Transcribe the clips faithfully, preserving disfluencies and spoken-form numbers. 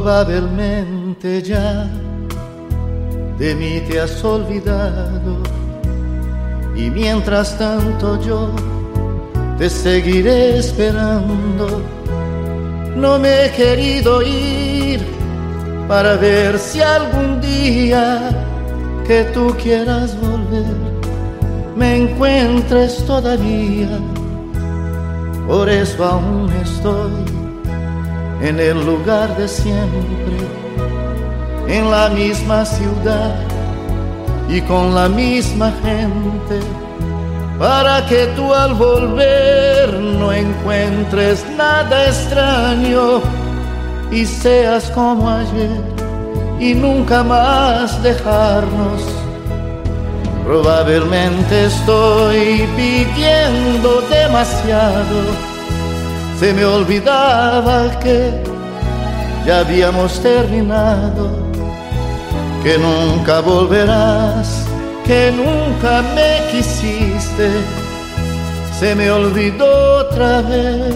Probablemente ya de mí te has olvidado, y mientras tanto yo te seguiré esperando. No me he querido ir para ver si algún día que tú quieras volver me encuentres todavía. Por eso aún estoy en el lugar de siempre, en la misma ciudad y con la misma gente, para que tú al volver no encuentres nada extraño y seas como ayer y nunca más dejarnos. Probablemente estoy pidiendo demasiado, se me olvidaba que ya habíamos terminado, que nunca volverás, que nunca me quisiste, se me olvidó otra vez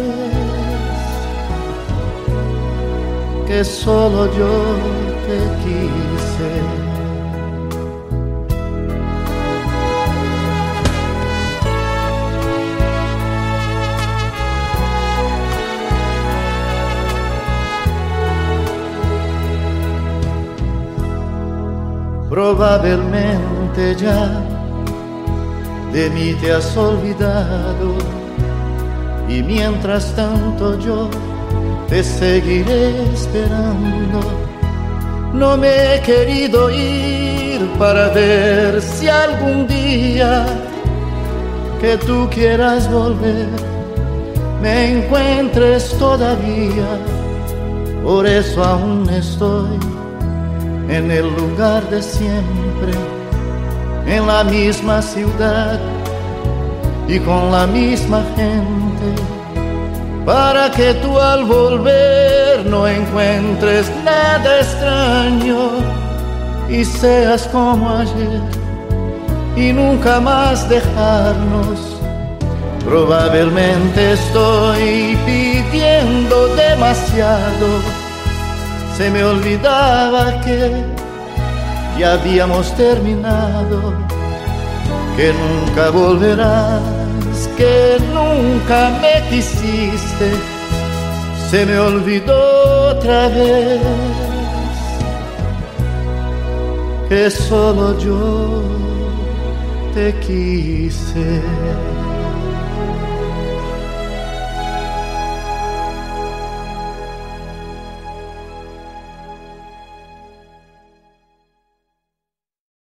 que solo yo te quise. Probablemente ya de mí te has olvidado, y mientras tanto yo te seguiré esperando. No me he querido ir para ver si algún día que tú quieras volver me encuentres todavía. Por eso aún estoy en el lugar de siempre, en la misma ciudad y con la misma gente, para que tú al volver no encuentres nada extraño y seas como ayer y nunca más dejarnos. Probablemente estoy pidiendo demasiado, se me olvidaba que ya habíamos terminado, que nunca volverás, que nunca me quisiste, se me olvidó otra vez que solo yo te quise.